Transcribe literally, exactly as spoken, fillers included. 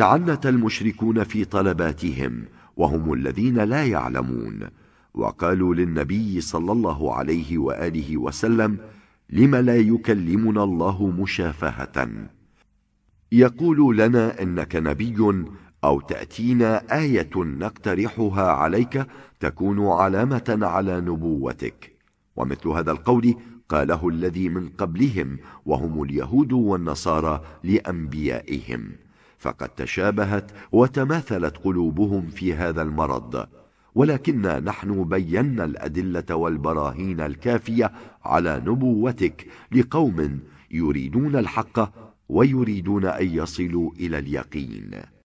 تعنت المشركون في طلباتهم وهم الذين لا يعلمون، وقالوا للنبي صلى الله عليه وآله وسلم: لم لا يكلمنا الله مشافهة؟ يقول لنا إنك نبي، أو تأتينا آية نقترحها عليك تكون علامة على نبوتك. ومثل هذا القول قاله الذي من قبلهم وهم اليهود والنصارى لأنبيائهم، فقد تشابهت وتماثلت قلوبهم في هذا المرض، ولكننا نحن بينا الأدلة والبراهين الكافية على نبوتك لقوم يريدون الحق ويريدون أن يصلوا إلى اليقين.